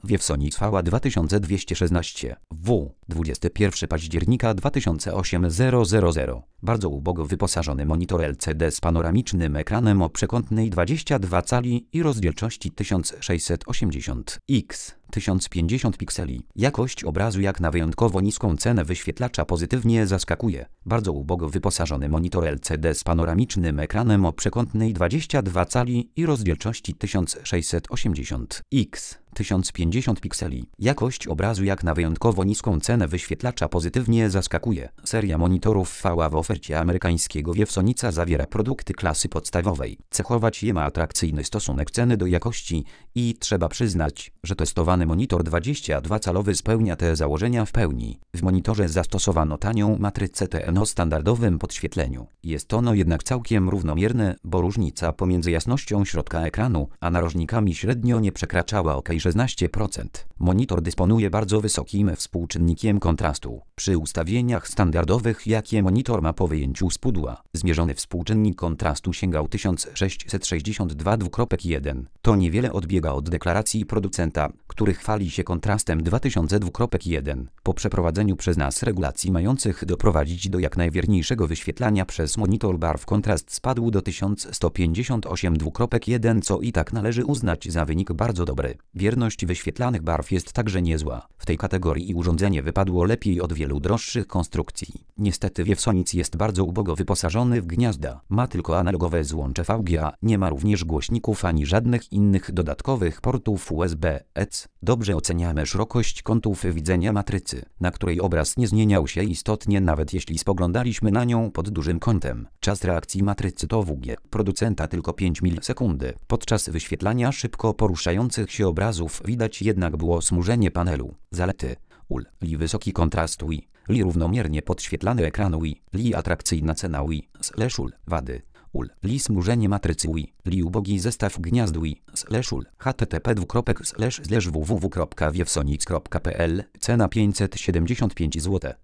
Viewsonic VA 2216 W 21 października 2008 Bardzo ubogo wyposażony monitor LCD z panoramicznym ekranem o przekątnej 22 cali i rozdzielczości 1680x 1050 pikseli. Jakość obrazu jak na wyjątkowo niską cenę wyświetlacza pozytywnie zaskakuje. Bardzo ubogo wyposażony monitor LCD z panoramicznym ekranem o przekątnej 22 cali i rozdzielczości 1680x 1050 pikseli. Jakość obrazu jak na wyjątkowo niską cenę wyświetlacza pozytywnie zaskakuje. Seria monitorów VA w ofercie amerykańskiego Viewsonica zawiera produkty klasy podstawowej. Cechować je ma atrakcyjny stosunek ceny do jakości i trzeba przyznać, że testowany monitor 22-calowy spełnia te założenia w pełni. W monitorze zastosowano tanią matrycę TN o standardowym podświetleniu. Jest ono jednak całkiem równomierne, bo różnica pomiędzy jasnością środka ekranu a narożnikami średnio nie przekraczała ok 16%. Monitor dysponuje bardzo wysokim współczynnikiem kontrastu. Przy ustawieniach standardowych, jakie monitor ma po wyjęciu z pudła, zmierzony współczynnik kontrastu sięgał 1662,1. To niewiele odbiega od deklaracji producenta, który chwali się kontrastem 2002,1. Po przeprowadzeniu przez nas regulacji mających doprowadzić do jak najwierniejszego wyświetlania przez monitor barw kontrast spadł do 1158,2,1, co i tak należy uznać za wynik bardzo dobry. Wierność wyświetlanych barw jest także niezła. W tej kategorii urządzenie wypadło lepiej od wielu droższych konstrukcji. Niestety Viewsonic jest bardzo ubogo wyposażony w gniazda. Ma tylko analogowe złącze VGA, nie ma również głośników ani żadnych innych dodatkowych portów USB-C. Dobrze oceniamy szerokość kątów widzenia matrycy, na której obraz nie zmieniał się istotnie nawet jeśli spoglądaliśmy na nią pod dużym kątem. Czas reakcji matrycy to WG producenta tylko 5 milisekundy. Podczas wyświetlania szybko poruszających się obrazów widać jednak było smużenie panelu. Zalety: Li wysoki kontrast Li równomiernie podświetlany ekran Li atrakcyjna cena /ul wady: Li smużenie matrycy Li ubogi zestaw gniazd /ul http://www.viewsonic.pl cena 575 zł.